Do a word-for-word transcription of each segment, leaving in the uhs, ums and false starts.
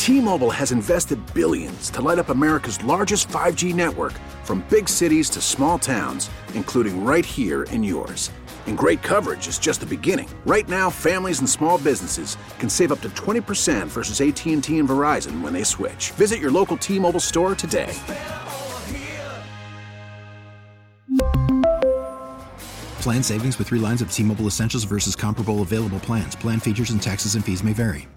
T-Mobile has invested billions to light up America's largest five G network, from big cities to small towns, including right here in yours. And great coverage is just the beginning. Right now, families and small businesses can save up to twenty percent versus A T and T and Verizon when they switch. Visit your local T-Mobile store today. Plan savings with three lines of T-Mobile Essentials versus comparable available plans. Plan features and taxes and fees may vary.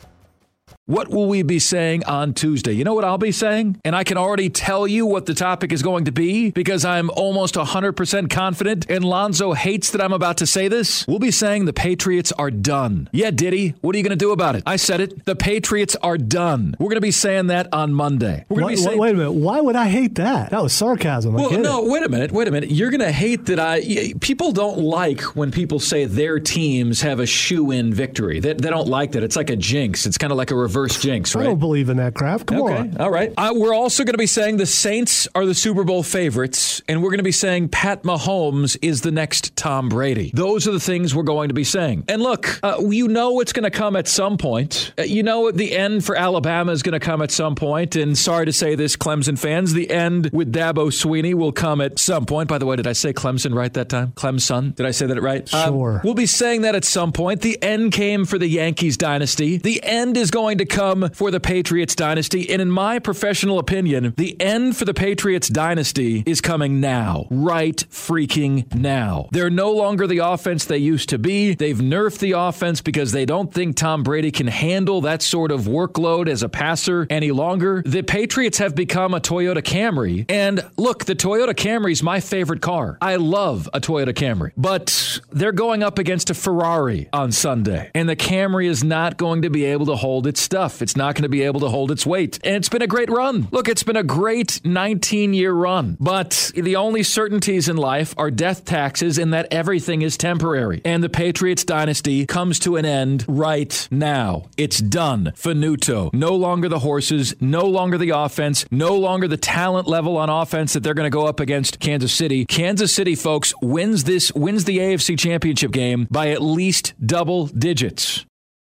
What will we be saying on Tuesday? You know what I'll be saying? And I can already tell you what the topic is going to be because I'm almost one hundred percent confident, and Lonzo hates that I'm about to say this. We'll be saying the Patriots are done. Yeah, Diddy, what are you going to do about it? I said it. The Patriots are done. We're going to be saying that on Monday. We're going to be saying, wait a minute. Why would I hate that? That was sarcasm. I well, get no, it. wait a minute. Wait a minute. You're going to hate that I... People don't like when people say their teams have a shoe-in victory. They, they don't like that. It's like a jinx. It's kind of like a reverse jinx, right? I don't believe in that crap. Come okay. on. All right. Uh, we're also going to be saying the Saints are the Super Bowl favorites, and we're going to be saying Pat Mahomes is the next Tom Brady. Those are the things we're going to be saying. And look, uh, you know it's going to come at some point. Uh, you know the end for Alabama is going to come at some point, and sorry to say this, Clemson fans, the end with Dabo Swinney will come at some point. By the way, did I say Clemson right that time? Clemson? Did I say that right? Sure. Um, we'll be saying that at some point. The end came for the Yankees dynasty. The end is going to come for the Patriots dynasty, and in my professional opinion, the end for the Patriots dynasty is coming now. Right freaking now. They're no longer the offense they used to be. They've nerfed the offense because they don't think Tom Brady can handle that sort of workload as a passer any longer. The Patriots have become a Toyota Camry, and look, the Toyota Camry is my favorite car. I love a Toyota Camry, but they're going up against a Ferrari on Sunday, and the Camry is not going to be able to hold its stuff. It's not going to be able to hold its weight. And it's been a great run. Look, it's been a great nineteen-year run. But the only certainties in life are death taxes and that everything is temporary. And the Patriots dynasty comes to an end right now. It's done. Finito. No longer the horses, no longer the offense, no longer the talent level on offense that they're going to go up against Kansas City. Kansas City, folks, wins this, wins the A F C Championship game by at least double digits.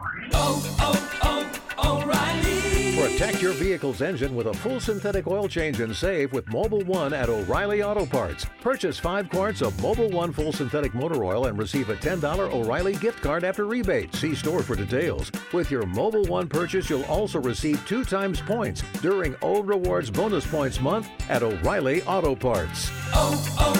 Oh, oh, oh, O'Reilly. Protect your vehicle's engine with a full synthetic oil change and save with Mobil one at O'Reilly Auto Parts. Purchase five quarts of Mobil one full synthetic motor oil and receive a ten dollars O'Reilly gift card after rebate. See store for details. With your Mobil one purchase, you'll also receive two times points during O Rewards Bonus Points Month at O'Reilly Auto Parts. Oh,